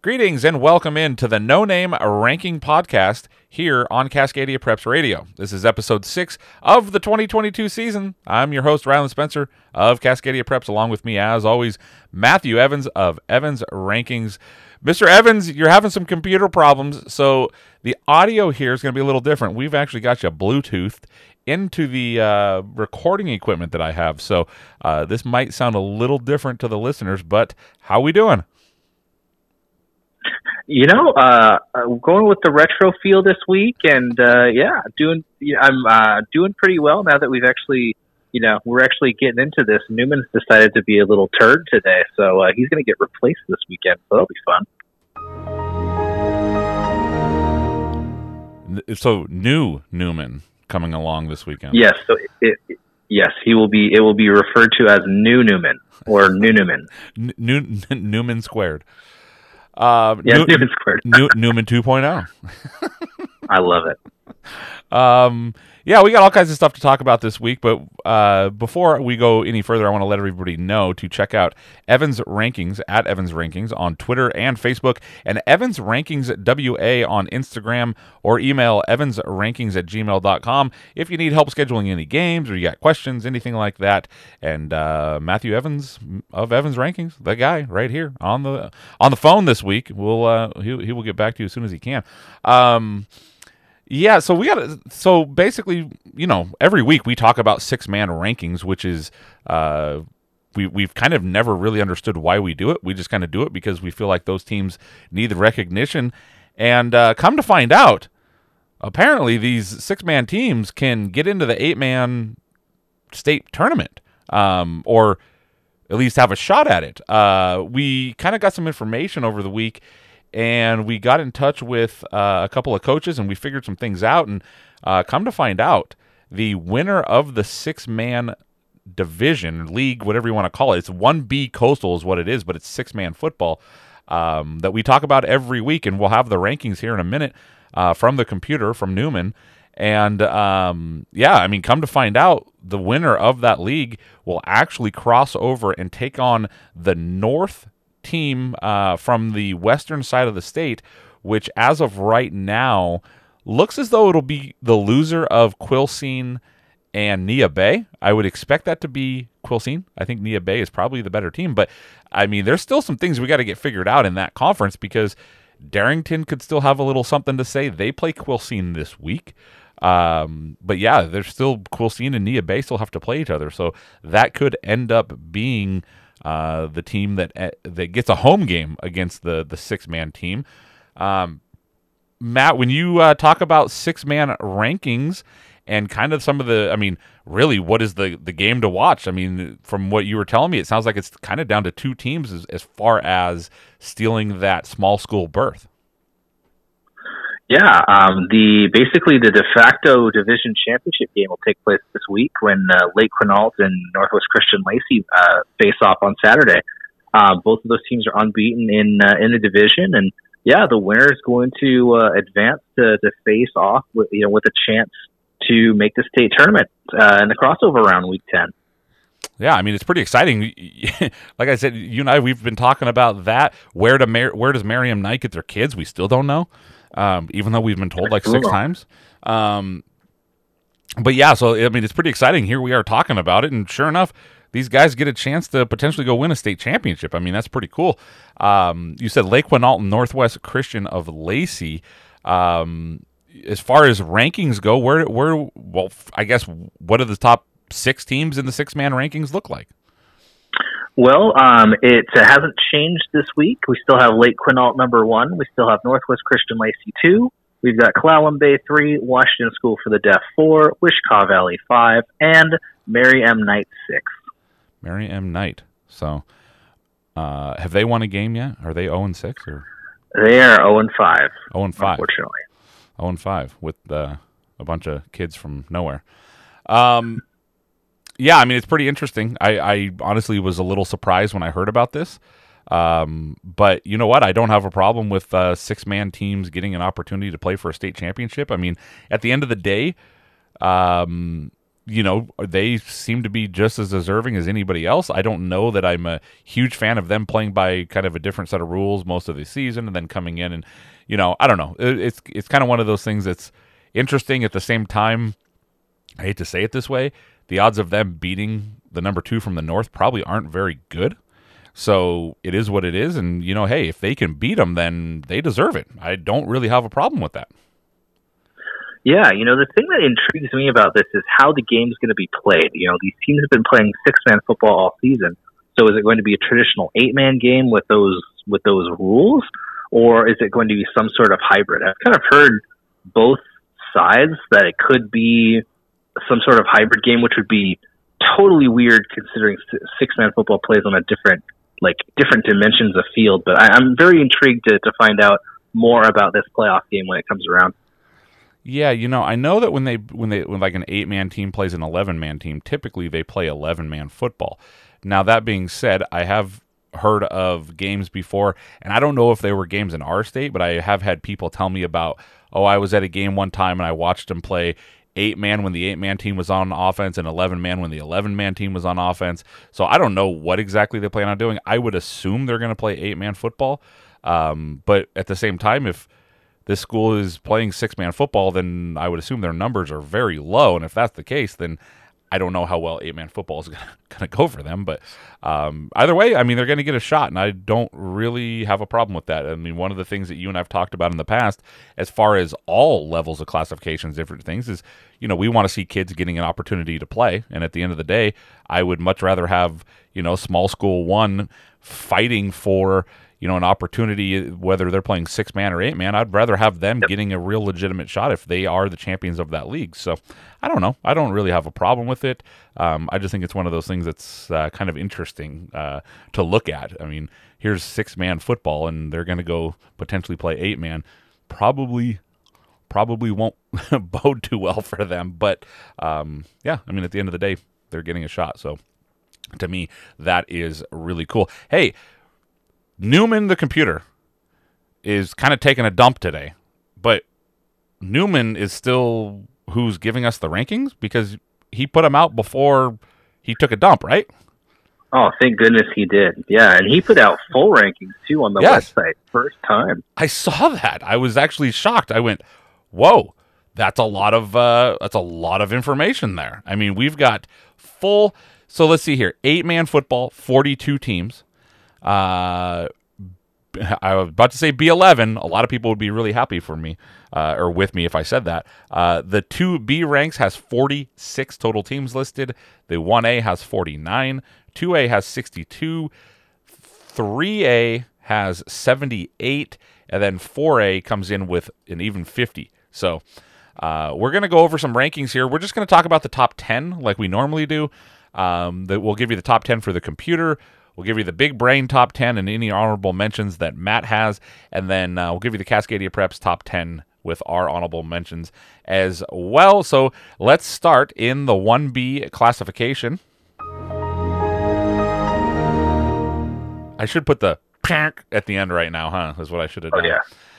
Greetings and welcome into the No Name Ranking Podcast here on Cascadia Preps Radio. This is episode 6 of the 2022 season. I'm your host, Rylan Spencer of Cascadia Preps. Along with me, as always, Matthew Evans of Evans Rankings. Mr. Evans, you're having some computer problems, so the audio here is going to be a little different. We've actually got you Bluetoothed into the recording equipment that I have, so this might sound a little different to the listeners, but how we doing? You know, going with the retro feel this week, and I'm doing pretty well now that we've actually, we're actually getting into this. Newman's decided to be a little turd today, so he's going to get replaced this weekend, so that'll be fun. So new Newman coming along this weekend. Yes, so he will be. It will be referred to as New Newman or New Newman. Newman squared. Newman squared. Newman 2.0. I love it. Yeah, we got all kinds of stuff to talk about this week, but before we go any further, I want to let everybody know to check out Evans Rankings at Evans Rankings on Twitter and Facebook, and Evans Rankings WA on Instagram, or email evansrankings@gmail.com if you need help scheduling any games or you got questions, anything like that. And Matthew Evans of Evans Rankings, the guy right here on the phone this week, he will get back to you as soon as he can. Yeah, so basically, every week we talk about 6-man rankings, which is we've kind of never really understood why we do it. We just kind of do it because we feel like those teams need the recognition. And come to find out, apparently these 6-man teams can get into the 8-man state tournament, or at least have a shot at it. We kind of got some information over the week, and we got in touch with a couple of coaches, and we figured some things out. And come to find out, the winner of the 6-man division, league, whatever you want to call it, it's 1B Coastal is what it is, but it's 6-man football that we talk about every week. And we'll have the rankings here in a minute from the computer, from Newman. And, come to find out, the winner of that league will actually cross over and take on the North team from the western side of the state, which as of right now looks as though it'll be the loser of Quilcene and Neah Bay. I would expect that to be Quilcene. I think Neah Bay is probably the better team, but there's still some things we got to get figured out in that conference, because Darrington could still have a little something to say. They play Quilcene this week. But yeah, there's still Quilcene and Neah Bay still have to play each other, so that could end up being the team that gets a home game against the 6-man team. Matt, when you talk about 6-man rankings and kind of some of the, really, what is the game to watch? From what you were telling me, it sounds like it's kind of down to 2 teams as far as stealing that small school berth. Yeah, the de facto division championship game will take place this week when Lake Quinault and Northwest Christian Lacey face off on Saturday. Both of those teams are unbeaten in the division, and the winner is going to advance to face off with a chance to make the state tournament in the crossover round, week 10. Yeah, it's pretty exciting. Like I said, you and I, we've been talking about that. Where does Merriam Knight get their kids? We still don't know. Even though we've been told like 6 times. But yeah, so it's pretty exciting. Here we are talking about it, and sure enough, these guys get a chance to potentially go win a state championship. That's pretty cool. You said Lake Quinault and Northwest Christian of Lacey. As far as rankings go, what do the top 6 teams in the 6-man rankings look like? Well, it hasn't changed this week. We still have Lake Quinault number 1. We still have Northwest Christian Lacey 2. We've got Clallam Bay 3, Washington School for the Deaf 4, Wishkah Valley 5, and Mary M. Knight 6. Mary M. Knight. So, have they won a game yet? Are they 0-6? Or? They are 0-5. 0-5. Unfortunately. 0-5 with a bunch of kids from nowhere. Yeah, it's pretty interesting. I honestly was a little surprised when I heard about this. But you know what? I don't have a problem with 6-man teams getting an opportunity to play for a state championship. At the end of the day, they seem to be just as deserving as anybody else. I don't know that I'm a huge fan of them playing by kind of a different set of rules most of the season and then coming in and, I don't know. It's kind of one of those things that's interesting. At the same time, I hate to say it this way, the odds of them beating the number 2 from the North probably aren't very good. So it is what it is. And, hey, if they can beat them, then they deserve it. I don't really have a problem with that. Yeah, the thing that intrigues me about this is how the game's going to be played. These teams have been playing 6-man football all season. So is it going to be a traditional 8-man game with those rules, or is it going to be some sort of hybrid? I've kind of heard both sides that it could be some sort of hybrid game, which would be totally weird considering 6-man football plays on a different dimensions of field. But I'm very intrigued to find out more about this playoff game when it comes around. Yeah, I know that when like an 8-man team plays an 11-man team, typically they play 11-man football. Now, that being said, I have heard of games before, and I don't know if they were games in our state, but I have had people tell me about, I was at a game one time and I watched them play 8-man when the 8-man team was on offense and 11-man when the 11-man team was on offense. So I don't know what exactly they plan on doing. I would assume they're going to play 8-man football, but at the same time, if this school is playing 6-man football, then I would assume their numbers are very low. And if that's the case, then I don't know how well 8-man football is going to go for them. But either way, they're going to get a shot, and I don't really have a problem with that. One of the things that you and I have talked about in the past, as far as all levels of classifications, different things, is, we want to see kids getting an opportunity to play. And at the end of the day, I would much rather have, small school 1 fighting for an opportunity, whether they're playing 6-man or 8-man. I'd rather have them getting a real legitimate shot if they are the champions of that league. So I don't know. I don't really have a problem with it. I just think it's one of those things that's kind of interesting to look at. Here's 6-man football, and they're going to go potentially play 8-man. Probably won't bode too well for them. But at the end of the day, they're getting a shot. So to me, that is really cool. Hey, Newman, the computer, is kind of taking a dump today, but Newman is still who's giving us the rankings because he put them out before he took a dump, right? Oh, thank goodness he did. Yeah, and he put out full rankings, too, on the website. First time. I saw that. I was actually shocked. I went, whoa, that's a lot of information there. We've got full, so let's see here, 8-man football, 42 teams. I was about to say B11. A lot of people would be really happy for me or with me if I said that. The 2B ranks has 46 total teams listed. The 1A has 49. 2A has 62. 3A has 78. And then 4A comes in with an even 50. So we're going to go over some rankings here. We're just going to talk about the top 10 like we normally do. We'll give you the top 10 for the computer. We'll give you the Big Brain top 10 and any honorable mentions that Matt has. And then we'll give you the Cascadia Preps top 10 with our honorable mentions as well. So let's start in the 1B classification. I should put the at the end right now, huh? Is what I should have done.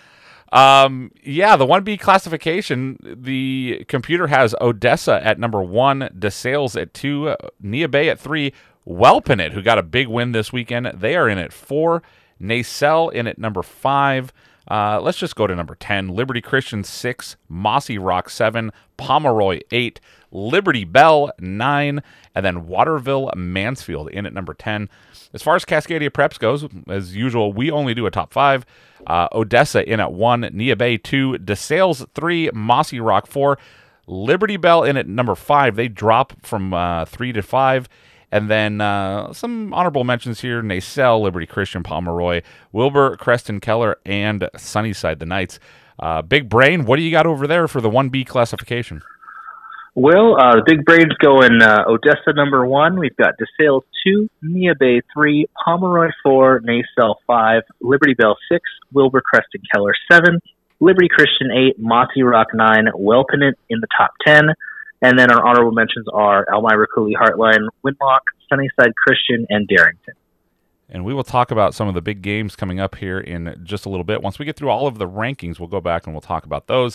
The 1B classification, the computer has Odessa at number 1, DeSales at 2, Nia Bay at 3, Welpinit, who got a big win this weekend, they are in at 4, Nacelle in at number 5. Let's just go to number 10, Liberty Christian 6, Mossy Rock 7, Pomeroy 8, Liberty Bell 9, and then Waterville Mansfield in at number 10. As far as Cascadia Preps goes, as usual, we only do a top 5. Odessa in at 1, Nia Bay 2, DeSales 3, Mossy Rock 4, Liberty Bell in at number 5. They drop from 3 to 5. And then some honorable mentions here, Nacelle, Liberty Christian, Pomeroy, Wilbur, Creston Keller, and Sunnyside the Knights. Big Brain, what do you got over there for the 1B classification? Well, the Big Brain's going Odessa number 1. We've got DeSales 2, Nia Bay 3, Pomeroy 4, Nacelle 5, Liberty Bell 6, Wilbur, Creston Keller 7, Liberty Christian 8, Mossy Rock 9, Welpinit in the top 10. And then our honorable mentions are Elmira Cooley Heartline, Winlock, Sunnyside Christian, and Darrington. And we will talk about some of the big games coming up here in just a little bit. Once we get through all of the rankings, we'll go back and we'll talk about those.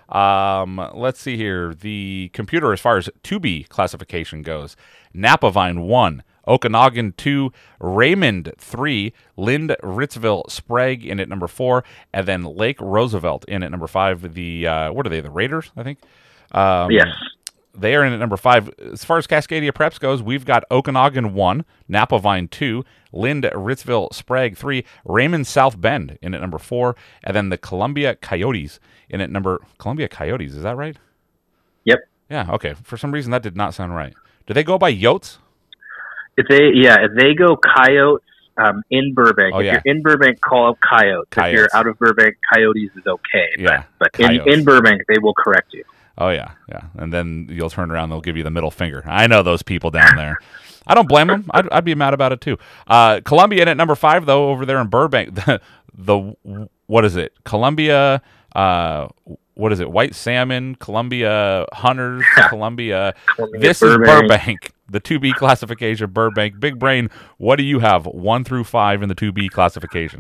Let's see here. The computer, as far as 2B classification goes, Napavine 1, Okanagan 2, Raymond 3, Lind Ritzville Sprague in at number 4, and then Lake Roosevelt in at number 5. The what are they? The Raiders, I think. Yes. They are in at number 5. As far as Cascadia Preps goes, we've got Okanagan 1, Napavine 2, Lind Ritzville Sprague 3, Raymond South Bend in at number 4, and then the Columbia Coyotes in at number... Columbia Coyotes, is that right? Yep. Yeah, okay. For some reason, that did not sound right. Do they go by Yotes? If they go Coyotes in Burbank. Oh, if yeah. you're in Burbank, call up Coyotes. Coyotes. If you're out of Burbank, Coyotes is okay. Yeah, But in Burbank, they will correct you. Oh, yeah, yeah. And then you'll turn around and they'll give you the middle finger. I know those people down there. I don't blame them. I'd be mad about it, too. Columbia in at number 5, though, over there in Burbank. What is it? Columbia, what is it? White Salmon, Columbia Hunters, Columbia. This Burbank. is Burbank, the 2B classification, Burbank. Big Brain, what do you have, 1 through 5 in the 2B classification?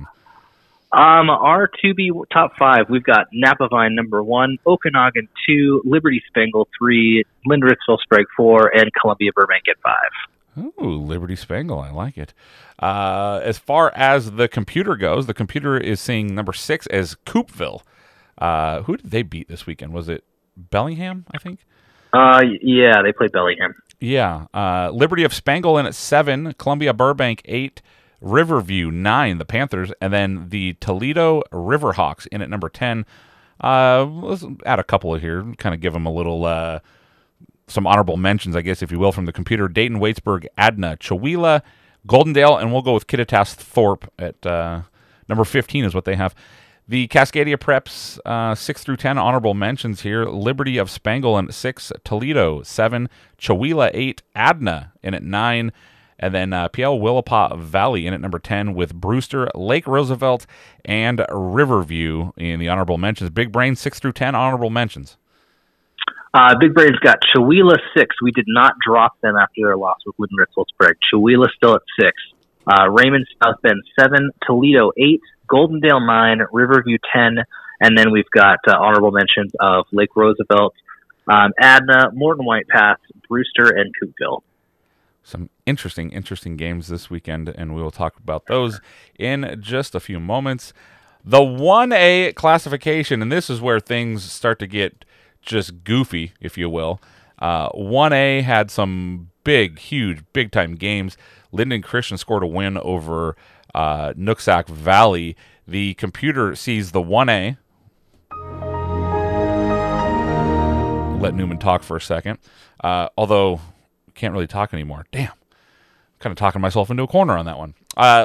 Our 2B top 5, we've got Napavine number 1, Okanagan 2, Liberty Spangle 3, Lind Ritzville Sprague 4, and Columbia Burbank at 5. Ooh, Liberty Spangle. I like it. As far as the computer goes, the computer is seeing number 6 as Coopville. Who did they beat this weekend? Was it Bellingham, I think? Yeah, they played Bellingham. Yeah. Liberty of Spangle in at 7, Columbia Burbank 8, Riverview 9, the Panthers, and then the Toledo Riverhawks in at number 10. Let's add a couple of here, kind of give them a little... some honorable mentions, I guess, if you will, from the computer. Dayton, Waitsburg, Adna, Chewelah, Goldendale, and we'll go with Kittitas Thorpe at number 15 is what they have. The Cascadia Preps, 6 through 10, honorable mentions here. Liberty of Spangle in at 6, Toledo 7, Chewelah 8, Adna in at 9, and then Puyallup Willapa Valley in at number 10 with Brewster, Lake Roosevelt, and Riverview in the honorable mentions. Big Brain, 6 through 10, honorable mentions. Big Brain's got Chewelah 6. We did not drop them after their loss with Lind Ritzville Sprague. Chewelah still at 6. Raymond South Bend 7. Toledo 8. Goldendale 9. Riverview 10. And then we've got honorable mentions of Lake Roosevelt, Adna, Morton White Pass, Brewster, and Coopville. Some interesting games this weekend, and we will talk about those in just a few moments. The 1A classification, and this is where things start to get just goofy, if you will. 1A had some huge, big-time games. Linden Christian scored a win over Nooksack Valley. The computer sees the 1A. Let Newman talk for a second. Although, can't really talk anymore. Damn. Kind of talking myself into a corner on that one.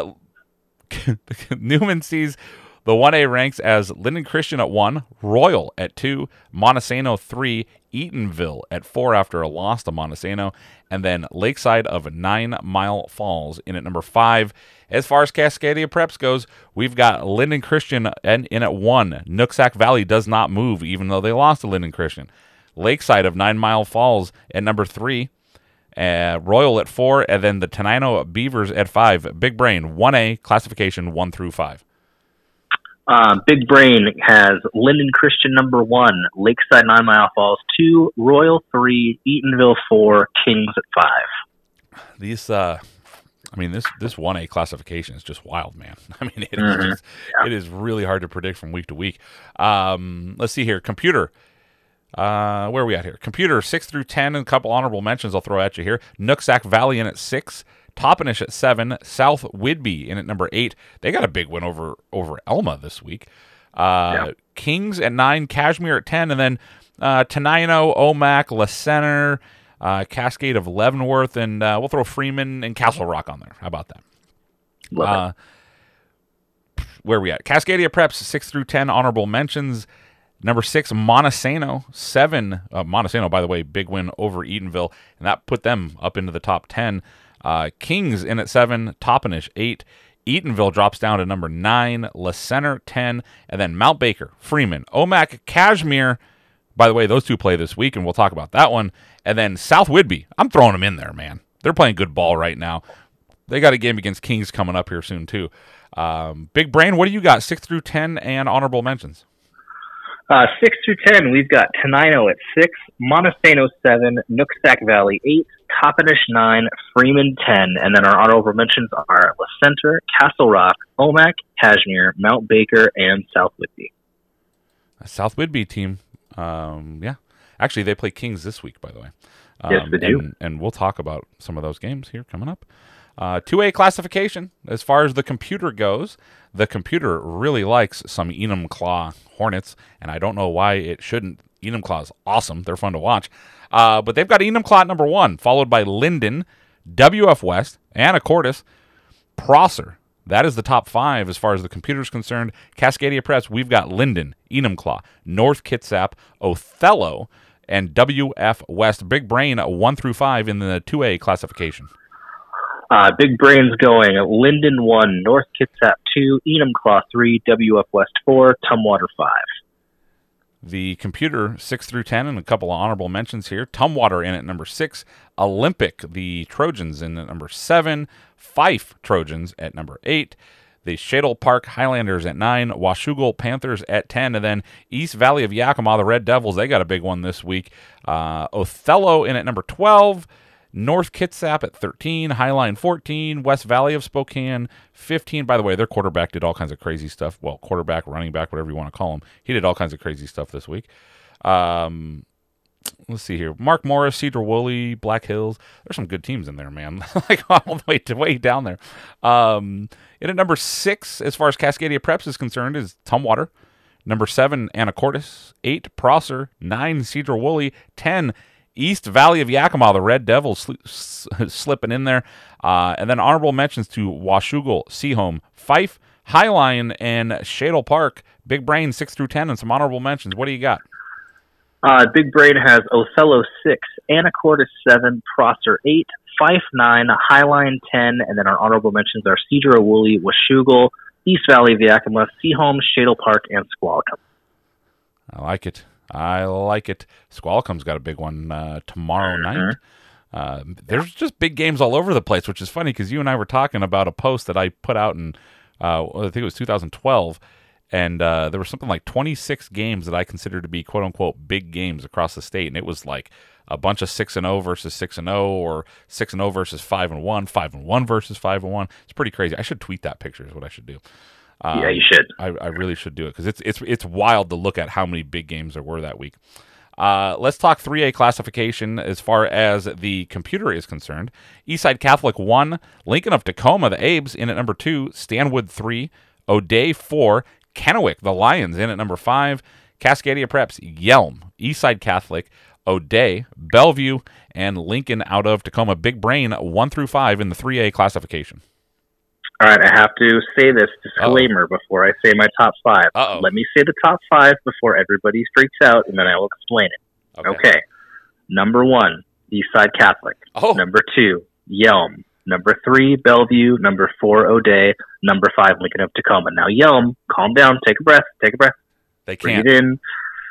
Newman sees the 1A ranks as Linden Christian at 1, Royal at 2, Montesano 3, Eatonville at 4 after a loss to Montesano, and then Lakeside of 9 Mile Falls in at number 5. As far as Cascadia Preps goes, we've got Linden Christian in at 1. Nooksack Valley does not move, even though they lost to Linden Christian. Lakeside of 9 Mile Falls at number 3. Royal at 4, and then the Tenino Beavers at 5. Big Brain, 1A, classification 1 through 5. Big Brain has Linden Christian number 1, Lakeside 9 Mile Falls 2, Royal 3, Eatonville 4, Kings at 5. These, this 1A classification is just wild, man. I mean, it is really hard to predict from week to week. Let's see here. Computer. Where are we at here? Computer, 6 through 10, and a couple honorable mentions I'll throw at you here. Nooksack Valley in at 6. Toppenish at 7, South Whidbey in at number 8. They got a big win over Elma this week. Kings at 9, Cashmere at 10, and then Tenino, Omak, La Center, Cascade of Leavenworth, and we'll throw Freeman and Castle Rock on there. How about that? Where are we at? Cascadia Preps, 6 through 10, honorable mentions. Number 6, Montesano. 7, Montesano, by the way, big win over Eatonville, and that put them up into the top 10. Kings in at 7, Toppenish 8, Eatonville drops down to number 9, La Center 10, and then Mount Baker, Freeman, Omak, Cashmere. By the way, those two play this week, and we'll talk about that one. And then South Whidbey, I'm throwing them in there, man. They're playing good ball right now. They got a game against Kings coming up here soon, too. Big Brain, what do you got, 6 through 10 and honorable mentions? 6 through 10, we've got Tenino at 6, Montesano 7, Nooksack Valley 8, Toppenish 9, Freeman 10, and then our honorable mentions are La Center, Castle Rock, Omak, Kashmir, Mount Baker, and South Whitby. A South Whitby team. Yeah. Actually, they play Kings this week, by the way. Yes, they do. And we'll talk about some of those games here coming up. 2A classification, as far as the computer goes, the computer really likes some Enumclaw Hornets, and I don't know why it shouldn't. Enumclaw is awesome. They're fun to watch. But they've got Enumclaw at number 1, followed by Linden, WF West, Anacortes, Prosser. That is the top 5 as far as the computer is concerned. Cascadia Press, we've got Linden, Enumclaw, North Kitsap, Othello, and WF West. Big Brain 1 through 5 in the 2A classification. Big Brain's going Linden 1, North Kitsap 2, Enumclaw 3, WF West 4, Tumwater 5. The computer 6 through 10, and a couple of honorable mentions here. Tumwater in at number 6, Olympic, the Trojans in at number 7, Fife Trojans at number 8, the Shadle Park Highlanders at 9, Washougal Panthers at 10, and then East Valley of Yakima, the Red Devils, they got a big one this week. Othello in at number 12, North Kitsap at 13, Highline 14, West Valley of Spokane 15. By the way, their quarterback did all kinds of crazy stuff. Well, quarterback, running back, whatever you want to call him. He did all kinds of crazy stuff this week. Let's see here. Mark Morris, Cedar Woolley, Black Hills. There's some good teams in there, man. Like all the way down there. And at number 6, as far as Cascadia Preps is concerned, is Tumwater. Number 7, Anacortes. 8, Prosser. 9, Cedar Woolley. 10, East Valley of Yakima, the Red Devils slipping in there. And then honorable mentions to Washougal, Seaholm, Fife, Highline, and Shadle Park. Big Brain 6 through 10, and some honorable mentions. What do you got? Big Brain has Othello 6, Anacortes 7, Prosser 8, Fife 9, Highline 10, and then our honorable mentions are Cedar Woolley, Washougal, East Valley of Yakima, Seaholm, Shadle Park, and Squalicum. I like it. Squalicum's got a big one tomorrow night. There's just big games all over the place, which is funny because you and I were talking about a post that I put out in, I think it was 2012, and there was something like 26 games that I considered to be quote-unquote big games across the state, and it was like a bunch of 6-0 versus 6-0, or 6-0 versus 5-1, 5-1 versus 5-1. It's pretty crazy. I should tweet that picture is what I should do. Yeah, you should. I really should do it because it's wild to look at how many big games there were that week. Let's talk 3A classification as far as the computer is concerned. Eastside Catholic 1, Lincoln of Tacoma, the Abes, in at number 2, Stanwood 3, O'Day 4, Kennewick, the Lions, in at number 5, Cascadia Preps, Yelm, Eastside Catholic, O'Day, Bellevue, and Lincoln out of Tacoma. Big Brain 1 through 5 in the 3A classification. All right, I have to say this disclaimer before I say my top 5. Let me say the top 5 before everybody freaks out, and then I will explain it. Okay. Number 1, Eastside Catholic. Number 2, Yelm. Number 3, Bellevue. Number 4, O'Day. Number 5, Lincoln of Tacoma. Now, Yelm, calm down. Take a breath. They can't. Breathe in.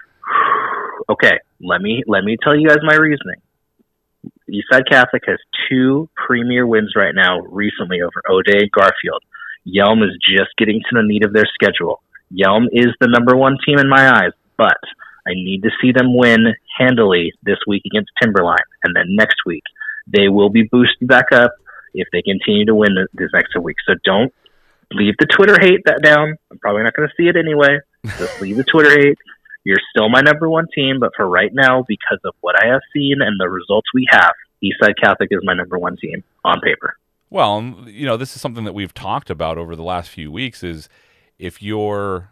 Okay, let me tell you guys my reasoning. Eastside Catholic has 2 premier wins right now recently over O'Day and Garfield. Yelm is just getting to the meat of their schedule. Yelm is the number 1 team in my eyes, but I need to see them win handily this week against Timberline, and then next week they will be boosted back up if they continue to win this next week. So don't leave the Twitter hate that down. I'm probably not going to see it anyway. Just leave the Twitter hate. You're still my number 1 team, but for right now, because of what I have seen and the results we have, Eastside Catholic is my number 1 team on paper. Well, this is something that we've talked about over the last few weeks. Is if you're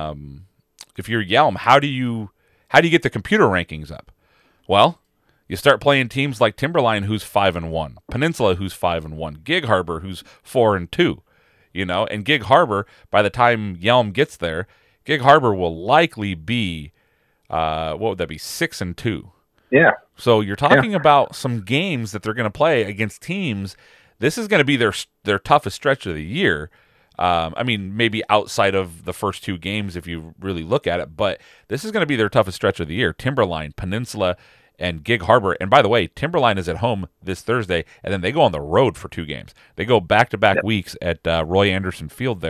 Yelm, how do you get the computer rankings up? Well, you start playing teams like Timberline, who's 5-1, Peninsula, who's 5-1, Gig Harbor, who's 4-2. And Gig Harbor, by the time Yelm gets there, Gig Harbor will likely be, what would that be, 6-2. Yeah. So you're talking about some games that they're going to play against teams. This is going to be their toughest stretch of the year. I mean, maybe outside of the first 2 games if you really look at it, but this is going to be their toughest stretch of the year. Timberline, Peninsula, and Gig Harbor. And by the way, Timberline is at home this Thursday, and then they go on the road for 2 games. They go back-to-back weeks at Roy Anderson Field there.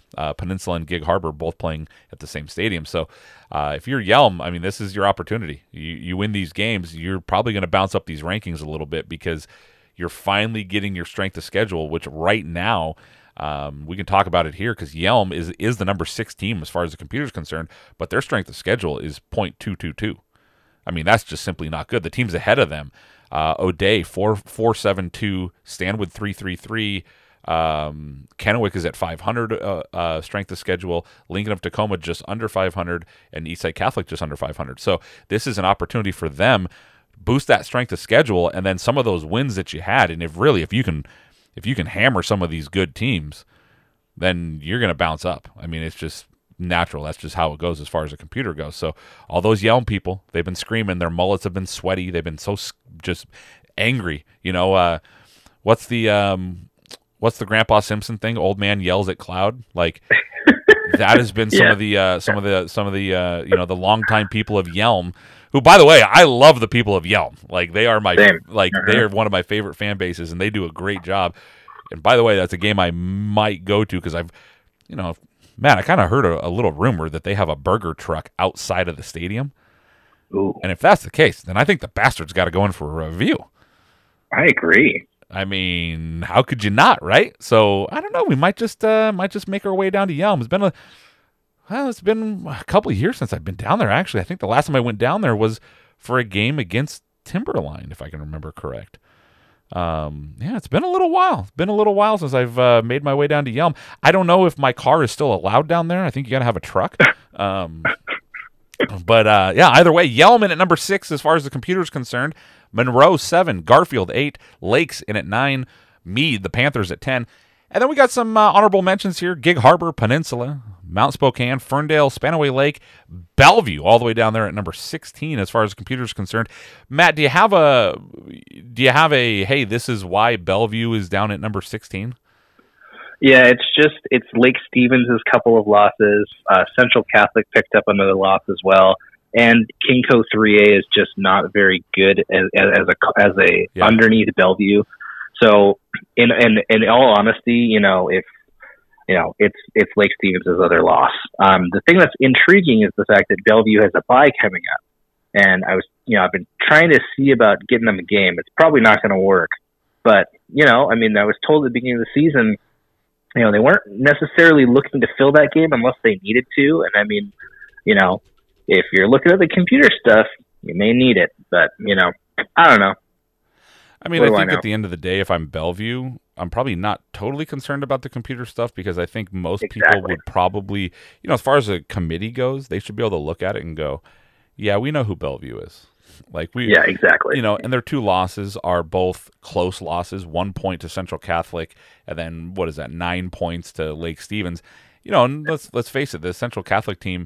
Peninsula and Gig Harbor both playing at the same stadium. So if you're Yelm, I mean, this is your opportunity. You win these games, you're probably going to bounce up these rankings a little bit because you're finally getting your strength of schedule, which right now we can talk about it here because Yelm is the number 6 team as far as the computer's concerned, but their strength of schedule is .222. I mean, that's just simply not good. The teams ahead of them, O'Day 4.72, Stanwood 3.33. Kennewick is at 500 strength of schedule. Lincoln of Tacoma just under 500, and Eastside Catholic just under 500. So this is an opportunity for them boost that strength of schedule, and then some of those wins that you had. And if you can hammer some of these good teams, then you're going to bounce up. I mean, it's just natural. That's just how it goes as far as the computer goes. So all those Yelm people, they've been screaming. Their mullets have been sweaty. They've been so just angry. What's the Grandpa Simpson thing? Old man yells at cloud. Like that has been some of the the longtime people of Yelm. Who, by the way, I love the people of Yelm. Like they are they are one of my favorite fan bases, and they do a great job. And by the way, that's a game I might go to because I kind of heard a little rumor that they have a burger truck outside of the stadium. Ooh. And if that's the case, then I think the bastards got to go in for a review. I agree. I mean, how could you not, right? So I don't know. We might just make our way down to Yelm. It's been a couple of years since I've been down there. Actually, I think the last time I went down there was for a game against Timberline, if I can remember correct. It's been a little while. It's been a little while since I've made my way down to Yelm. I don't know if my car is still allowed down there. I think you got to have a truck. But either way, Yelm in at number 6 as far as the computer is concerned. Monroe 7, Garfield 8, Lakes in at 9, Meade, the Panthers at 10. And then we got some honorable mentions here. Gig Harbor, Peninsula, Mount Spokane, Ferndale, Spanaway Lake, Bellevue, all the way down there at number 16 as far as the computer is concerned. Matt, do you have a hey, this is why Bellevue is down at number 16? Yeah, it's Lake Stevens' couple of losses. Central Catholic picked up another loss as well, and Kingco 3A is just not very good as a underneath Bellevue. So, in all honesty, it's Lake Stevens' other loss. The thing that's intriguing is the fact that Bellevue has a bye coming up, and I've been trying to see about getting them a game. It's probably not going to work, but I was told at the beginning of the season, they weren't necessarily looking to fill that game unless they needed to. And if you're looking at the computer stuff, you may need it, but I don't know. I mean, I think at the end of the day, if I'm Bellevue, I'm probably not totally concerned about the computer stuff because I think most people would probably, as far as a committee goes, they should be able to look at it and go, yeah, we know who Bellevue is. Yeah, exactly. And their 2 losses are both close losses, 1 point to Central Catholic, and then, 9 points to Lake Stevens. And let's face it, the Central Catholic team,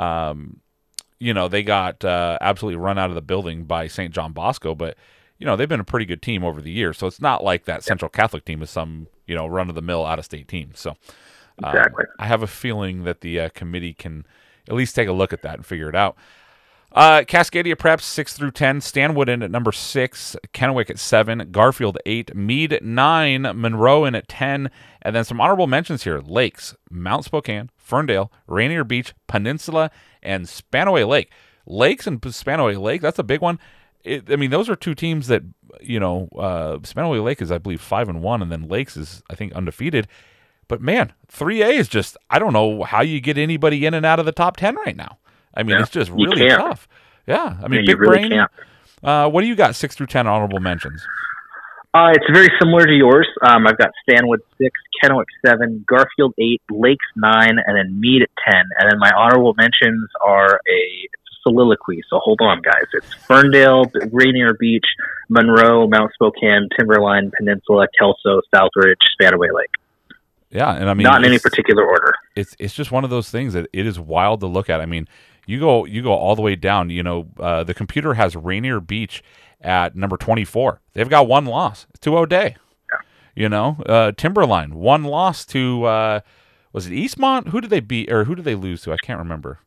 they got absolutely run out of the building by St. John Bosco, but they've been a pretty good team over the years, so it's not like that Central Catholic team is some, run-of-the-mill out-of-state team. So exactly. I have a feeling that the committee can at least take a look at that and figure it out. Cascadia Preps 6 through 10, Stanwood in at number 6, Kennewick at 7, Garfield 8, Meade at 9, Monroe in at 10, and then some honorable mentions here: Lakes, Mount Spokane, Ferndale, Rainier Beach, Peninsula, and Spanaway Lake. Lakes and Spanaway Lake, that's a big one. Those are 2 teams that, Spanaway Lake is, I believe, 5-1, and then Lakes is, I think, undefeated. But man, 3A is just, I don't know how you get anybody in and out of the top 10 right now. It's just really tough. Yeah, Big really Brain. What do you got? 6 through 10 honorable mentions. It's very similar to yours. I've got Stanwood 6, Kennewick 7, Garfield 8, Lakes 9, and then Meade at 10. And then my honorable mentions are a soliloquy. So hold on, guys. It's Ferndale, Rainier Beach, Monroe, Mount Spokane, Timberline, Peninsula, Kelso, Southridge, Spanaway Lake. Yeah, and not in any particular order. It's just one of those things that it is wild to look at. You go all the way down. The computer has Rainier Beach at number 24. They've got 1 loss to O'Day. Yeah. Timberline 1 loss to was it Eastmont? Who did they beat or who did they lose to? I can't remember.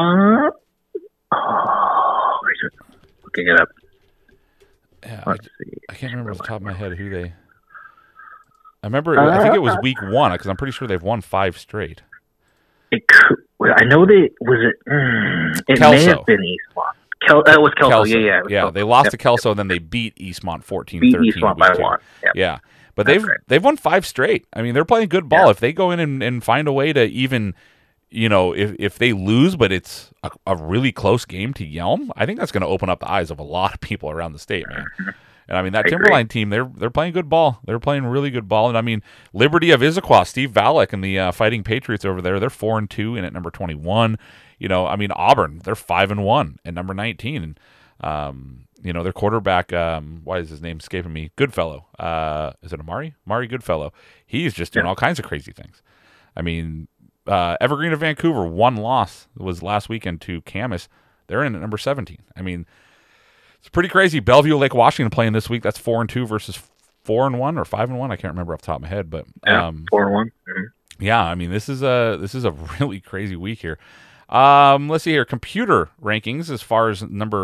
Looking it up. Yeah, I can't remember off the top of my head who they. I think it was week 1 because I'm pretty sure they've won 5 straight. I know they was it. It Kelso. may have been Eastmont. It was Kelso. Yeah. Yeah, they lost to Kelso, then they beat Eastmont 14-13. Beat Eastmont by 1. Yeah. But they've won 5 straight. I mean, they're playing good ball. Yeah. If they go in and find a way to even, if they lose, but it's a really close game to Yelm, I think that's going to open up the eyes of a lot of people around the state, man. And I mean, that Timberline team, they're playing good ball. They're playing really good ball. And I mean, Liberty of Issaquah, Steve Valek and the Fighting Patriots over there, they're 4-2 in at number 21. I mean, Auburn, they're 5-1 at number 19. And, their quarterback, why is his name escaping me? Goodfellow. Is it Amari? Amari Goodfellow. He's just doing all kinds of crazy things. I mean, Evergreen of Vancouver, 1 loss was last weekend to Camas. They're in at number 17. I mean, it's pretty crazy. Bellevue, Lake Washington playing this week. That's 4-2 versus 4-1 or 5-1. I can't remember off the top of my head, but 4-1. Mm-hmm. Yeah, I mean, this is a really crazy week here. Let's see here. Computer rankings as far as the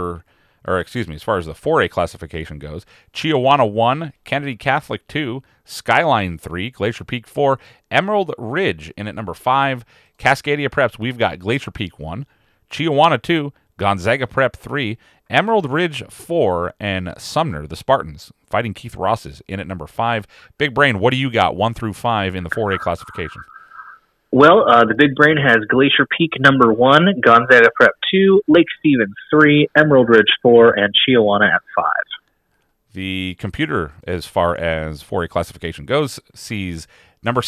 4A classification goes. Chiawana 1, Kennedy Catholic 2, Skyline 3, Glacier Peak 4, Emerald Ridge in at number 5, Cascadia Preps, we've got Glacier Peak 1, Chiawana 2, Gonzaga Prep 3, Emerald Ridge 4, and Sumner, the Spartans, fighting Keith Ross's in at number 5. Big Brain, what do you got 1 through 5 in the 4A classification? Well, the Big Brain has Glacier Peak number 1, Gonzaga Prep 2, Lake Stevens 3, Emerald Ridge 4, and Chiawana at 5. The computer, as far as 4A classification goes, sees number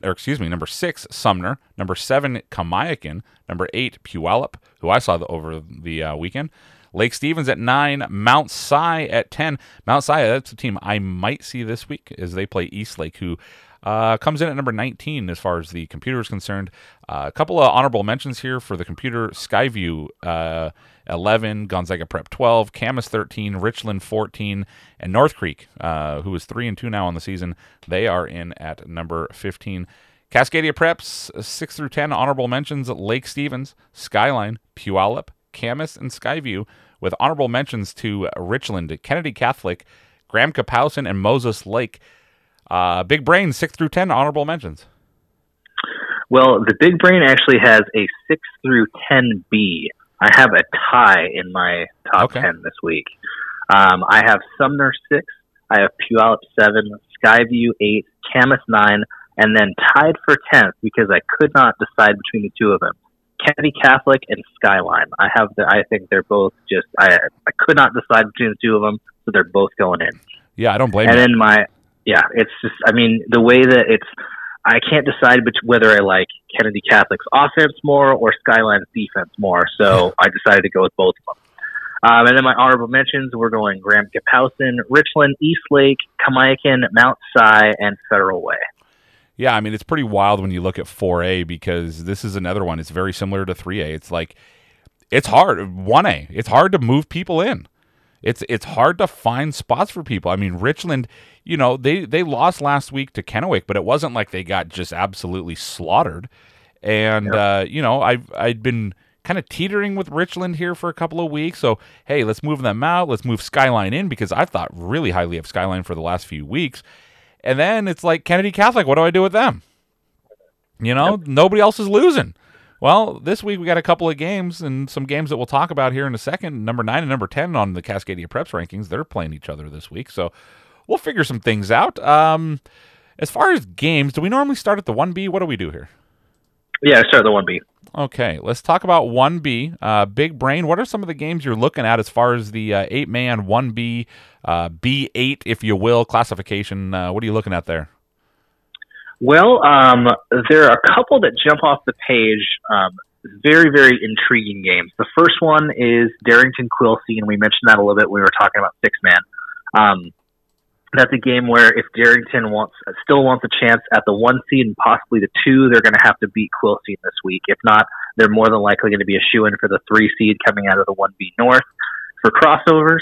6, Sumner, number 7, Kamiakin, number 8, Puyallup, who I saw over the weekend, Lake Stevens at 9, Mount Si at 10. Mount Si, that's a team I might see this week as they play Eastlake, who comes in at number 19 as far as the computer is concerned. A couple of honorable mentions here for the computer. Skyview 11, Gonzaga Prep 12, Camas 13, Richland 14, and North Creek, who is 3-2 now on the season. They are in at number 15. Cascadia Preps 6 through 10, honorable mentions: Lake Stevens, Skyline, Puyallup, Camas, and Skyview, with honorable mentions to Richland, Kennedy Catholic, Graham Kapowson, and Moses Lake. Big Brain 6 through 10, honorable mentions. Well, the Big Brain actually has a 6 through 10B. I have a tie in my top 10 this week. I have Sumner 6, I have Puyallup 7, Skyview 8, Camas 9, and then tied for 10th because I could not decide between the two of them, Kennedy Catholic and Skyline. I think they're both just, I could not decide between the two of them, so they're both going in. Yeah, I don't blame you. And then it's just, I mean, the way that I can't decide whether I like Kennedy Catholic's offense more or Skyline's defense more, so I decided to go with both of them. And then my honorable mentions, we're going Graham Kapowson, Richland, Eastlake, Kamiakin, Mount Si, and Federal Way. Yeah, I mean, it's pretty wild when you look at 4A because this is another one. It's very similar to 3A. It's like, it's hard. 1A, it's hard to move people in. It's hard to find spots for people. I mean, Richland, they lost last week to Kennewick, but it wasn't like they got just absolutely slaughtered. And, I'd been kind of teetering with Richland here for a couple of weeks. So, hey, let's move them out. Let's move Skyline in because I thought really highly of Skyline for the last few weeks. And then it's like Kennedy Catholic. What do I do with them? Nobody else is losing. Well, this week we got a couple of games and some games that we'll talk about here in a second. Number 9 and number 10 on the Cascadia Preps rankings, they're playing each other this week. So we'll figure some things out. As far as games, do we normally start at the 1B? What do we do here? Yeah, start at the 1B. Okay, let's talk about 1B. Big Brain, what are some of the games you're looking at as far as the 8-man 1B, B8, if you will, classification? What are you looking at there? Well, there are a couple that jump off the page. Very, very intriguing games. The first one is Darrington-Quilcene, and we mentioned that a little bit when we were talking about 6-man. That's a game where if Darrington still wants a chance at the 1 seed and possibly the 2, they're going to have to beat Quilcene this week. If not, they're more than likely going to be a shoo-in for the 3 seed coming out of the 1B North for crossovers.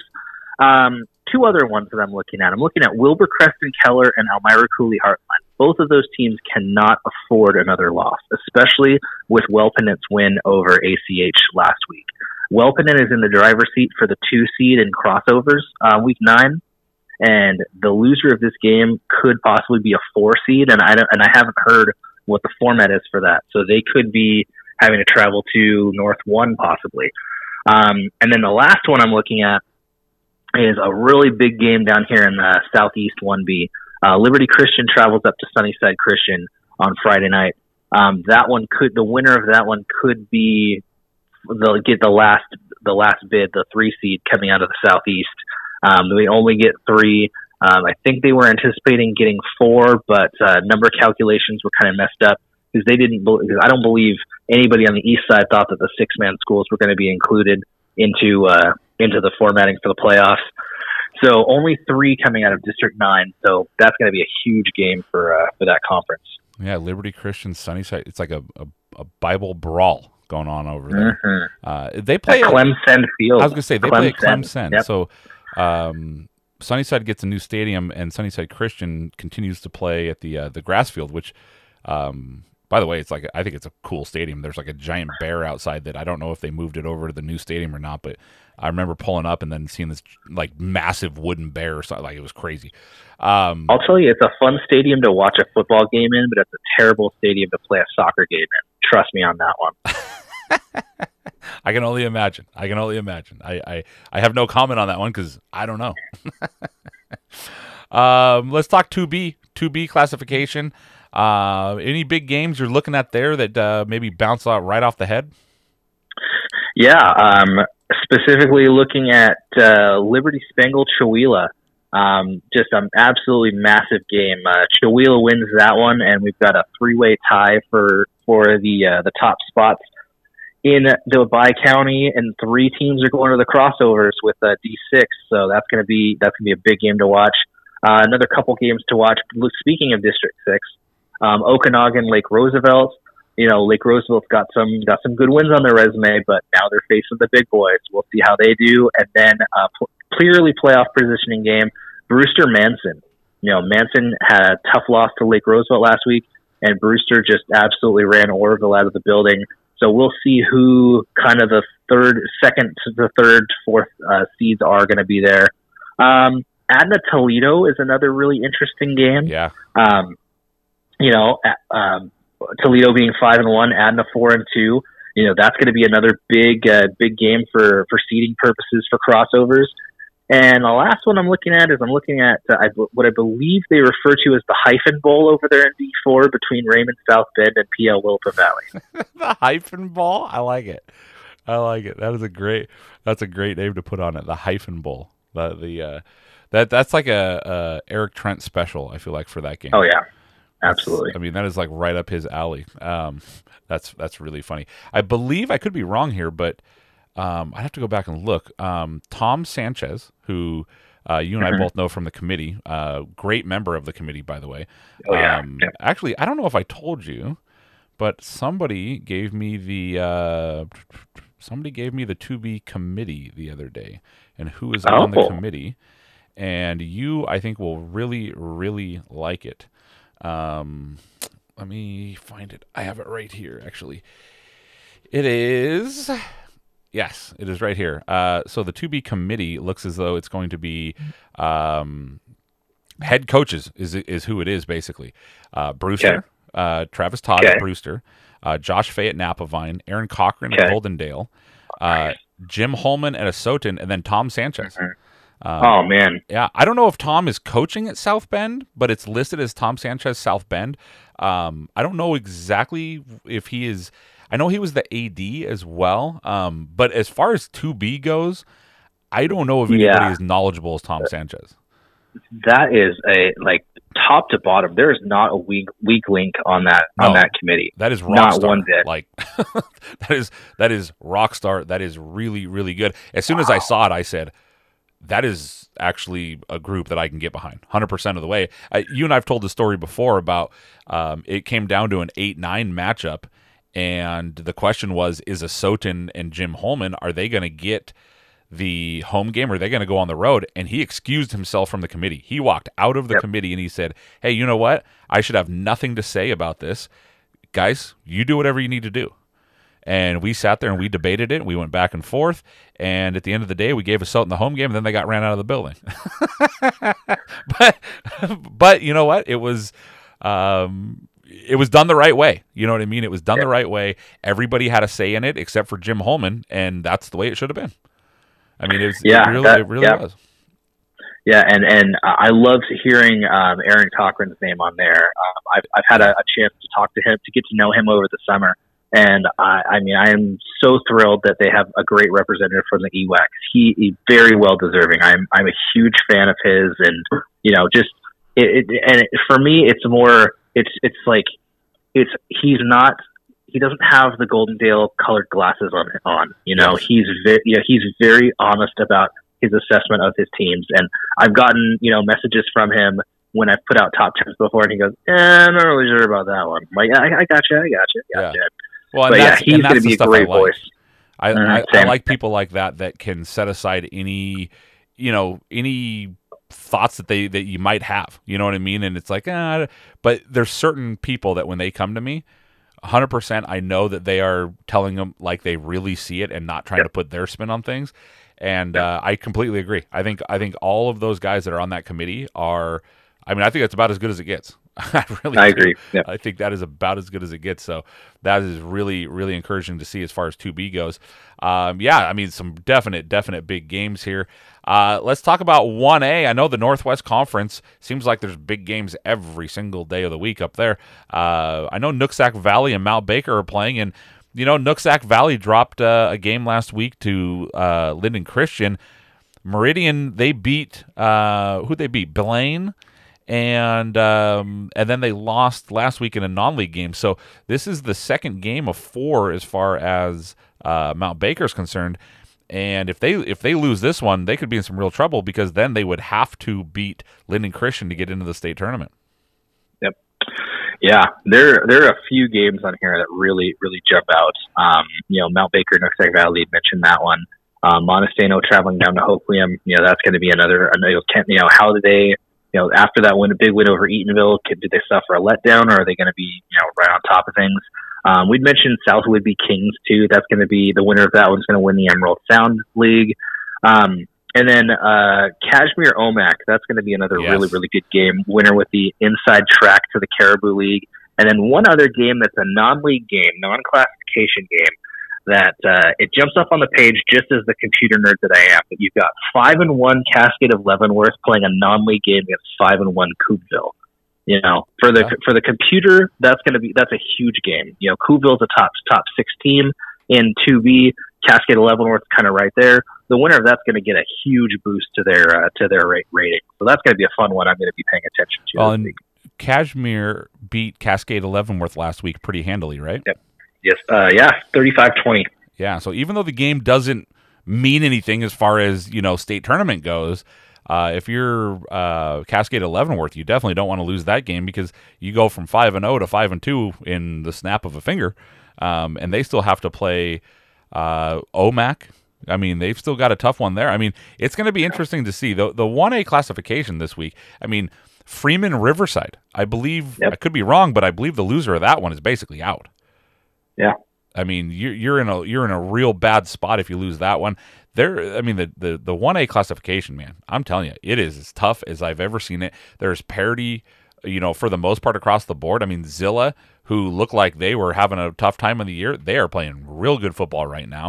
2 other ones that I'm looking at. I'm looking at Wilbur Creston Keller and Elmira Cooley Heartline. Both of those teams cannot afford another loss, especially with Welpenet's win over ACH last week. Welpenet is in the driver's seat for the 2 seed in crossovers week 9, and the loser of this game could possibly be a 4 seed. And I haven't heard what the format is for that. So they could be having to travel to North 1 possibly. And then the last one I'm looking at is a really big game down here in the Southeast 1B. Liberty Christian travels up to Sunnyside Christian on Friday night. The winner of that one could be they'll get the last bid, the 3 seed coming out of the Southeast. We only get 3. I think they were anticipating getting 4, but number calculations were kind of messed up because because I don't believe anybody on the East side thought that the 6-man schools were going to be included into the formatting for the playoffs. So only 3 coming out of District 9. So that's going to be a huge game for that conference. Yeah, Liberty Christian Sunnyside. It's like a Bible brawl going on over there. Mm-hmm. They play at Clemson Field. I was going to say they play at Clemson. Yep. So Sunnyside gets a new stadium, and Sunnyside Christian continues to play at the grass field, which, by the way, I think it's a cool stadium. There's like a giant bear outside that I don't know if they moved it over to the new stadium or not, but I remember pulling up and then seeing this like massive wooden bear. So like it was crazy. I'll tell you, it's a fun stadium to watch a football game in, but it's a terrible stadium to play a soccer game in. Trust me on that one. I can only imagine. I have no comment on that one because I don't know. Let's talk 2B classification. Any big games you're looking at there that maybe bounce out right off the head? Yeah, specifically looking at Liberty Spangle Chewelah. Just an absolutely massive game. Chewelah wins that one, and we've got a 3-way tie for the top spots in the Bi-County, and 3 teams are going to the crossovers with D6. So that's gonna be a big game to watch. Another couple games to watch. Speaking of District 6, Okanagan, Lake Roosevelt. You know, Lake Roosevelt's got some good wins on their resume, but now they're facing the big boys. We'll see how they do. And then clearly playoff positioning game, Brewster Manson. You know, Manson had a tough loss to Lake Roosevelt last week, and Brewster just absolutely ran Orville out of the building. So we'll see who kind of the second to the third, fourth seeds are going to be there. Adna Toledo is another really interesting game. Yeah. Toledo being 5-1, Adna 4-2. You know, that's going to be another big game for seeding purposes for crossovers. And the last one I'm looking at what I believe they refer to as the Hyphen Bowl over there in D4 between Raymond South Bend and PL Willapa Valley. The Hyphen Bowl? I like it. That's a great name to put on it. The Hyphen Bowl. That's like a Eric Trent special, I feel like, for that game. Oh yeah. Absolutely. I mean, that is like right up his alley. That's really funny. I believe, I could be wrong here, but I'd have to go back and look. Tom Sanchez, who you and I both know from the committee, great member of the committee, by the way. Oh, yeah. Actually, I don't know if I told you, but somebody gave me the 2B committee the other day, and who is on the committee. And you, I think, will really, really like it. Let me find it. I have it right here, actually. It is right here. So the 2B committee looks as though it's going to be head coaches is who it is, basically. Brewster, Travis Todd at Brewster, Josh Fay at Napavine, Aaron Cochran at Goldendale, Jim Holman at Asotin, and then Tom Sanchez. Mm-hmm. Oh, man. Yeah, I don't know if Tom is coaching at South Bend, but it's listed as Tom Sanchez South Bend. I don't know exactly if he is. I know he was the AD as well, but as far as 2B goes, I don't know if anybody is knowledgeable as Tom Sanchez. That is top to bottom. There is not a weak link on that committee. That is rock not star. One bit. Like that is rock star. That is really, really good. As soon as I saw it, I said, that is actually a group that I can get behind 100% of the way. You and I have told the story before about it came down to an 8-9 matchup, and the question was, is Asotin and Jim Holman, are they going to get the home game, or are they going to go on the road? And he excused himself from the committee. He walked out of the committee and he said, hey, you know what? I should have nothing to say about this. Guys, you do whatever you need to do. And we sat there and we debated it. We went back and forth. And at the end of the day, we gave Asotin the home game, and then they got ran out of the building. but you know what? It was, it was done the right way. You know what I mean? It was done the right way. Everybody had a say in it except for Jim Holman, and that's the way it should have been. I mean, it really was. Yeah, and I loved hearing Aaron Cochran's name on there. I've had a chance to talk to him, to get to know him over the summer, and I mean, I am so thrilled that they have a great representative from the EWAC. He's very well deserving. I'm a huge fan of his, and just for me, it's more. It's like he doesn't have the Goldendale colored glasses on. He's very honest about his assessment of his teams, and I've gotten messages from him when I've put out top 10s before, and he goes, I'm not really sure about that one. I'm like, I gotcha. Yeah. Well, he's going to be a great voice. I like people like that can set aside any thoughts that you might have. You know what I mean? And it's like, but there's certain people that when they come to me, 100%, I know that they are telling them like they really see it and not trying to put their spin on things. And I completely agree. I think all of those guys that are on that committee are. I mean, I think that's about as good as it gets. I agree. Yeah. I think that is about as good as it gets. So that is really, really encouraging to see as far as 2B goes. I mean, some definite big games here. Let's talk about 1A. I know the Northwest Conference seems like there's big games every single day of the week up there. I know Nooksack Valley and Mount Baker are playing, and Nooksack Valley dropped a game last week to Linden Christian. Meridian, they beat who'd they beat? Blaine. And then they lost last week in a non-league game. So this is the second game of 4 as far as Mount Baker is concerned. And if they lose this one, they could be in some real trouble, because then they would have to beat Linden Christian to get into the state tournament. Yep. Yeah, there are a few games on here that really, really jump out. Mount Baker, Nooksack Valley, mentioned that one. Montestano traveling down to Hoquiam, that's going to be another. How do they? After that win, a big win over Eatonville, did they suffer a letdown, or are they going to be, right on top of things? We'd mentioned South Whidbey Kings too. That's going to be the winner of that one's going to win the Emerald Sound League. And then Kashmir Omak, that's going to be another really, really good game. Winner with the inside track to the Caribou League. And then one other game that's a non-league game, non-classification game, that it jumps up on the page just as the computer nerd that I am. But you've got 5-1 Cascade of Leavenworth playing a non-league game against 5-1 Coupeville. For the computer, that's a huge game. Coupeville's a top 6 team in 2B. Cascade of Leavenworth kind of right there. The winner of that's going to get a huge boost to their rating. So that's going to be a fun one. I'm going to be paying attention to. Well, and Kashmir beat Cascade of Leavenworth last week pretty handily, right? Yep. Yes. 35-20. Yeah. So even though the game doesn't mean anything as far as state tournament goes, if you're Cascade of Leavenworth, you definitely don't want to lose that game, because you go from 5-0 to 5-2 in the snap of a finger, and they still have to play Omak. I mean, they've still got a tough one there. I mean, it's going to be interesting to see the 1A classification this week. I mean, Freeman Riverside, I believe. I could be wrong, but I believe the loser of that one is basically out. Yeah. I mean, you're in a real bad spot if you lose that one. The 1A classification, man, I'm telling you, it is as tough as I've ever seen it. There's parity, for the most part across the board. I mean, Zilla, who looked like they were having a tough time of the year, they are playing real good football right now.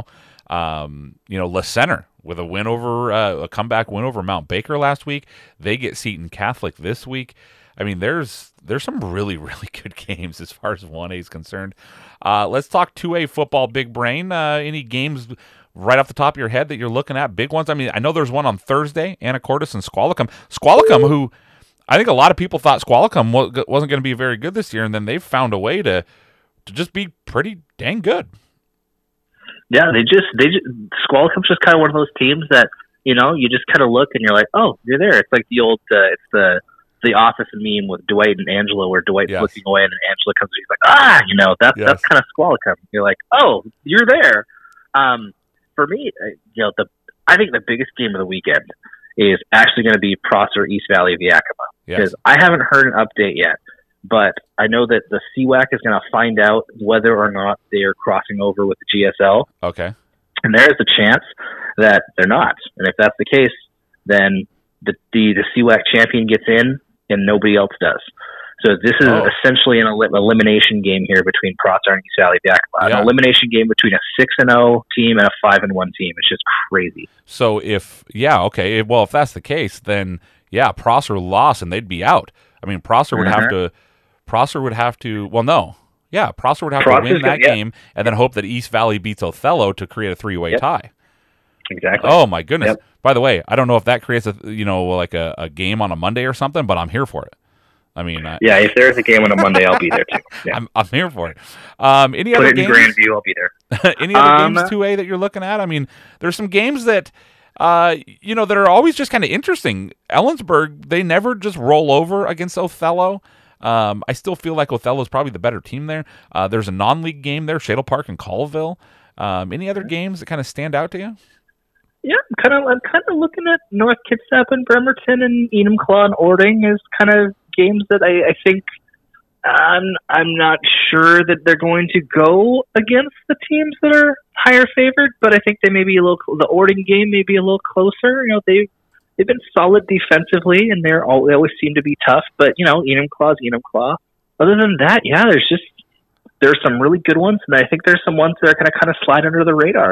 La Center with a comeback win over Mount Baker last week. They get Seton Catholic this week. I mean, there's some really, really good games as far as 1A is concerned. Let's talk 2A football, Big Brain. Any games right off the top of your head that you're looking at? Big ones? I mean, I know there's one on Thursday, Anacortes and Squalicum. Squalicum, who I think a lot of people thought Squalicum wasn't going to be very good this year, and then they've found a way to just be pretty dang good. Yeah, they just Squalicum's just kind of one of those teams that, you just kind of look and you're like, oh, you're there. It's like the old, it's the Office meme with Dwight and Angela, where Dwight's looking away and Angela comes and he's like, that's kind of Squalicum. You're like, oh, you're there. For me, I think the biggest game of the weekend is actually going to be Prosser East Valley of Yakima, because I haven't heard an update yet, but I know that the CWAC is going to find out whether or not they are crossing over with the GSL. Okay. And there is a chance that they're not. And if that's the case, then the CWAC champion gets in and nobody else does. So this is essentially an elimination game here between Prosser and East Valley. An elimination game between a 6-0 team and a 5-1 team. It's just crazy. So if that's the case, then Prosser lost and they'd be out. I mean, Prosser would have to. Prosser would have to. Well, no. Yeah, Prosser would have to win that game and then hope that East Valley beats Othello to create a 3-way tie. Exactly. Oh my goodness. Yep. By the way, I don't know if that creates a game on a Monday or something, but I'm here for it. I mean, if there's a game on a Monday, I'll be there too. Yeah. I'm here for it. Any Put other it games? In Grandview, I'll be there. Any other games 2A that you're looking at? I mean, there's some games that that are always just kind of interesting. Ellensburg, they never just roll over against Othello. I still feel like Othello is probably the better team there. There's a non-league game there, Shadle Park and Colville. Any other games that kind of stand out to you? Yeah, I'm kind of looking at North Kitsap and Bremerton and Enumclaw and Ording as kind of games that I think I'm not sure that they're going to go against the teams that are higher favored, but I think they may be the Ording game may be a little closer. They've been solid defensively, and they always seem to be tough. But Enumclaw's Enumclaw. Other than that, there's some really good ones, and I think there's some ones that are going to kind of slide under the radar.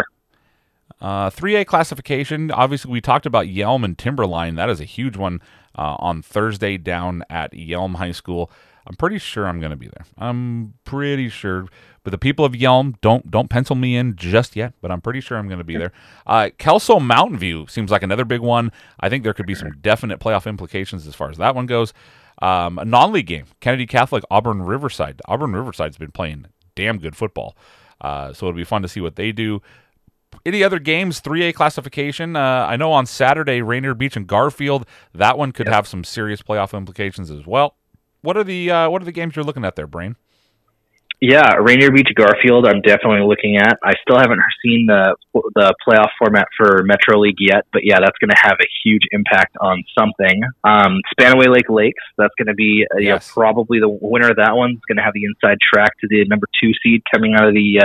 3A classification. Obviously, we talked about Yelm and Timberline. That is a huge one on Thursday down at Yelm High School. I'm pretty sure I'm going to be there. I'm pretty sure. But the people of Yelm, don't pencil me in just yet, but I'm pretty sure I'm going to be there. Kelso Mountain View seems like another big one. I think there could be some definite playoff implications as far as that one goes. A non-league game, Kennedy Catholic, Auburn Riverside. Auburn Riverside's been playing damn good football. So it'll be fun to see what they do. Any other games, 3A classification? I know on Saturday, Rainier Beach and Garfield, that one could have some serious playoff implications as well. What are the games you're looking at there, Brain? Yeah, Rainier Beach Garfield, I'm definitely looking at. I still haven't seen the playoff format for Metro League yet, but that's going to have a huge impact on something. Spanaway Lake Lakes, that's going to be probably the winner of that one's going to have the inside track to the number 2 seed coming out of the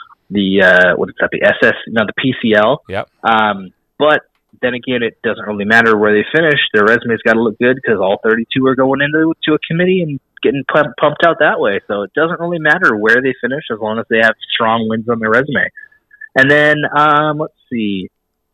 PCL. Yep. But then again, it doesn't really matter where they finish. Their resume's got to look good because all 32 are going into a committee and getting pumped out that way. So it doesn't really matter where they finish as long as they have strong wins on their resume. And then let's see,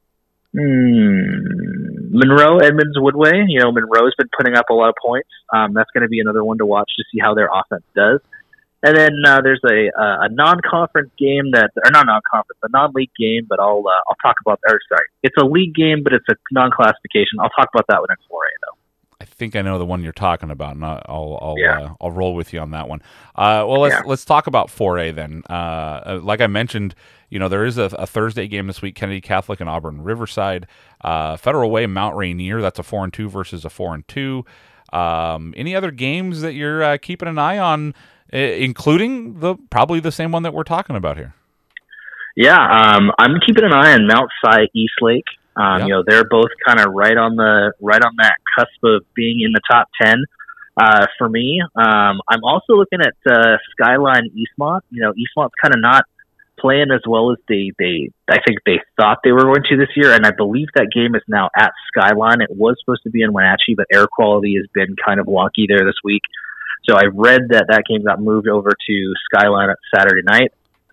Monroe, Edmonds, Woodway. Monroe's been putting up a lot of points. That's going to be another one to watch to see how their offense does. And then there's a non-conference game a non-league game, but I'll talk about. It's a league game, but it's a non-classification. I'll talk about that one in 4A though. I think I know the one you're talking about, and I'll roll with you on that one. Let's talk about 4A then. Like I mentioned, there is a Thursday game this week: Kennedy Catholic and Auburn Riverside. Federal Way, Mount Rainier. That's a 4-2 versus a 4-2. Any other games that you're keeping an eye on? Including probably the same one that we're talking about here. Yeah, I'm keeping an eye on Mount Si Eastlake. They're both kind of right on that cusp of being in the top 10. For me, I'm also looking at Skyline Eastmont. Eastmont's kind of not playing as well as I think they thought they were going to this year, and I believe that game is now at Skyline. It was supposed to be in Wenatchee, but air quality has been kind of wonky there this week. So I read that game got moved over to Skyline at Saturday night.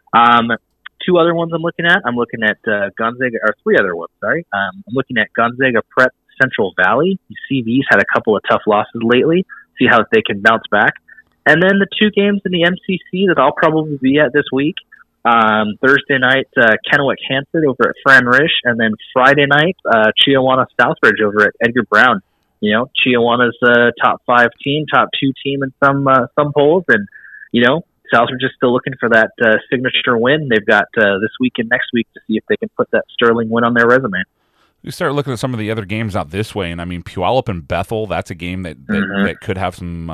2 other ones I'm looking at. I'm looking at Gonzaga, or 3 other ones, sorry. I'm looking at Gonzaga Prep Central Valley. CV's had a couple of tough losses lately. See how they can bounce back. And then the 2 games in the MCC that I'll probably be at this week. Thursday night, Kennewick Hanford over at Fran Rish. And then Friday night, Chiawana Southbridge over at Edgar Brown. Chiawana's a top 5 team, top 2 team in some polls, and Southbridge is still looking for that signature win. They've got this week and next week to see if they can put that sterling win on their resume. You start looking at some of the other games out this way, and I mean Puyallup and Bethel. That's a game that could have some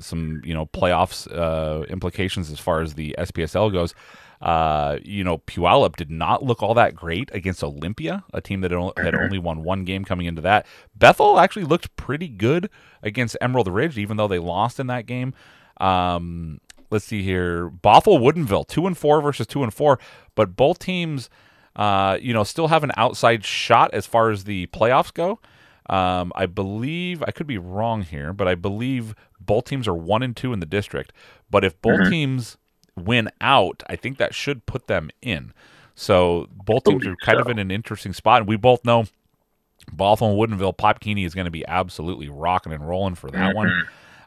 playoffs implications as far as the SPSL goes. Puyallup did not look all that great against Olympia, a team that had only won 1 game coming into that. Bethel actually looked pretty good against Emerald Ridge, even though they lost in that game. Let's see here. Bothell Woodinville, 2-4 versus 2-4, but both teams, still have an outside shot as far as the playoffs go. I believe, I could be wrong here, but I believe both teams are 1-2 in the district. But if both teams win out, I think that should put them in. So both teams are kind of in an interesting spot, and we both know Bothell and Woodinville, Pop Keeney is going to be absolutely rocking and rolling for that one.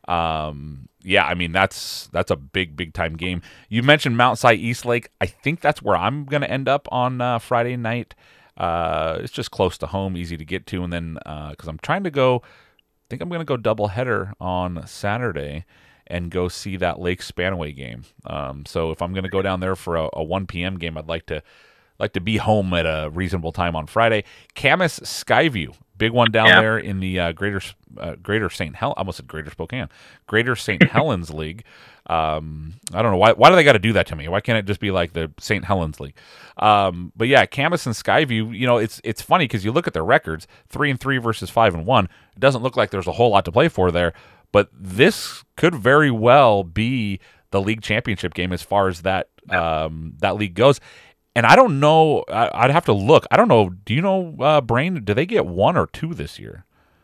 Yeah, I mean, that's a big time game. You mentioned Mount Si Eastlake. I think that's where I'm going to end up on Friday night. It's just close to home, easy to get to. And then, because I'm trying to go, I think I'm going to go doubleheader on Saturday and go see that Lake Spanaway game. So if I'm going to go down there for a 1 p.m. game, I'd like to be home at a reasonable time on Friday. Camas Skyview, big one down there in the Greater St. Helens. I almost said Greater Spokane, Greater St. Helens League. I don't know why do they got to do that to me? Why can't it just be like the St. Helens League? But yeah, Camas and Skyview. It's funny because you look at their records, 3-3 versus 5-1. It doesn't look like there's a whole lot to play for there. But this could very well be the league championship game as far as that league goes. And I don't know. I'd have to look. I don't know. Do you know, Brain? Do they get 1 or 2 this year?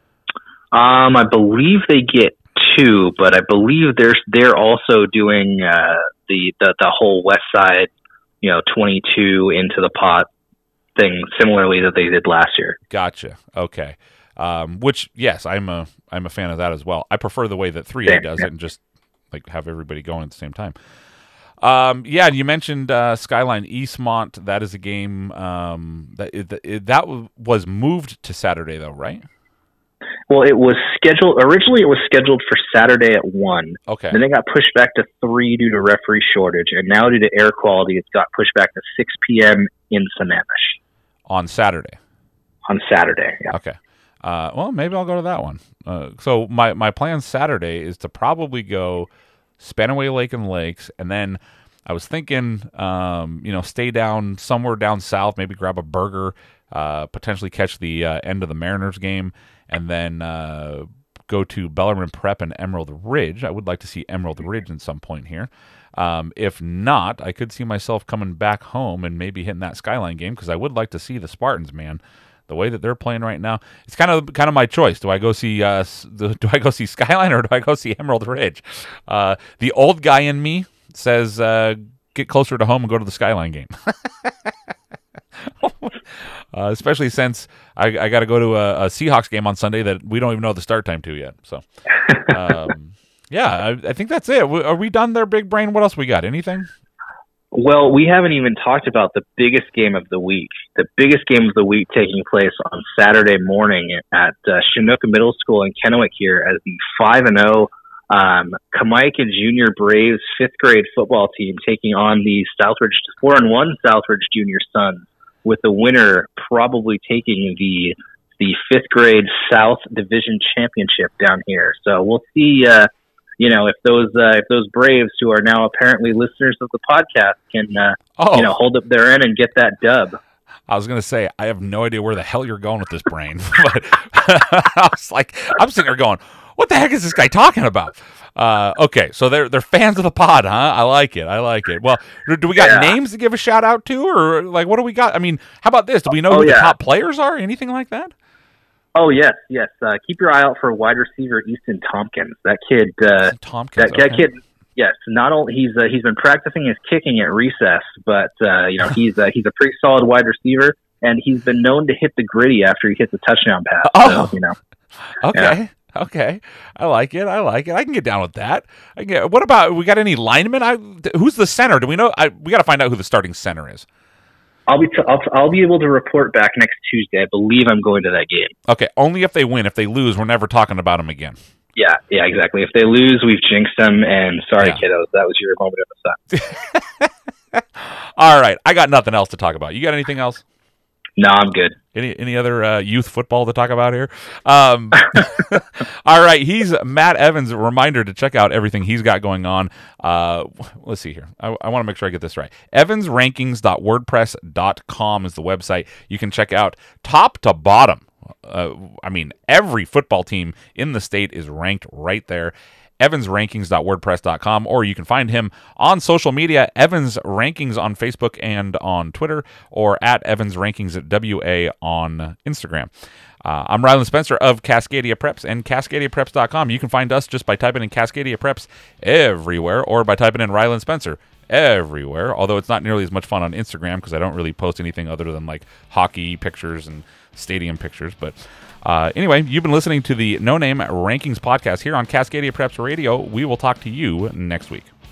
I believe they get 2, but I believe they're also doing the whole West Side, 22 into the pot thing similarly that they did last year. Gotcha. Okay. Which yes, I'm a fan of that as well. I prefer the way that 3A does it and just like have everybody going at the same time. Yeah, and you mentioned Skyline Eastmont. That is a game that was moved to Saturday, though, right? Well, it was scheduled originally. It was scheduled for Saturday at 1. Okay. Then it got pushed back to 3 due to referee shortage, and now due to air quality, it's got pushed back to 6 p.m. in Sammamish. On Saturday. On Saturday, yeah. Okay. Well, maybe I'll go to that one. So my plan Saturday is to probably go Spanaway Lake and Lakes, and then I was thinking, stay down somewhere down south, maybe grab a burger, potentially catch the end of the Mariners game, and then go to Bellarmine Prep and Emerald Ridge. I would like to see Emerald Ridge at some point here. If not, I could see myself coming back home and maybe hitting that Skyline game because I would like to see the Spartans, man. The way that they're playing right now, it's kind of my choice. Do I go see Skyline or do I go see Emerald Ridge? The old guy in me says get closer to home and go to the Skyline game. Especially since I got to go to a Seahawks game on Sunday that we don't even know the start time to yet. So, yeah, I think that's it. Are we done there, Big Brain? What else we got? Anything? Well, we haven't even talked about the biggest game of the week. The biggest game of the week taking place on Saturday morning at Chinook Middle School in Kennewick here as the 5-0 Kamaikan Junior Braves 5th grade football team taking on the 4-1 Southridge Junior Suns, with the winner probably taking the 5th grade South Division Championship down here. So we'll see. If those Braves, who are now apparently listeners of the podcast, can hold up their end and get that dub. I was going to say, I have no idea where the hell you're going with this, Brain. But I was like, I'm sitting there going, what the heck is this guy talking about? Okay, so they're fans of the pod, huh? I like it. Well, do we got names to give a shout out to, or like what do we got? I mean, how about this? Do we know who the top players are? Anything like that? Oh yes. Keep your eye out for wide receiver Easton Tompkins. That kid. Tompkins. That kid. Yes. Not only he's been practicing his kicking at recess, but he's a pretty solid wide receiver, and he's been known to hit the gritty after he hits a touchdown pass. Oh. So, Okay. Yeah. Okay. I like it. I can get down with that. What about, we got any linemen? Who's the center? Do we know? We got to find out who the starting center is. I'll be able to report back next Tuesday. I believe I'm going to that game. Okay, only if they win. If they lose, we're never talking about them again. Yeah, exactly. If they lose, we've jinxed them, and sorry, kiddos, that was your moment of the sun. All right, I got nothing else to talk about. You got anything else? No, I'm good. Any other youth football to talk about here? All right, he's Matt Evans. A reminder to check out everything he's got going on. Let's see here. I want to make sure I get this right. evansrankings.wordpress.com is the website. You can check out top to bottom. Every football team in the state is ranked right there. evansrankings.wordpress.com, or you can find him on social media, Evans Rankings on Facebook and on Twitter, or at Evans Rankings at WA on Instagram. I'm Rylan Spencer of Cascadia Preps and CascadiaPreps.com. You can find us just by typing in Cascadia Preps everywhere, or by typing in Rylan Spencer everywhere, although it's not nearly as much fun on Instagram because I don't really post anything other than like hockey pictures and stadium pictures. But anyway, you've been listening to the No Name Rankings podcast here on Cascadia Preps Radio. We will talk to you next week.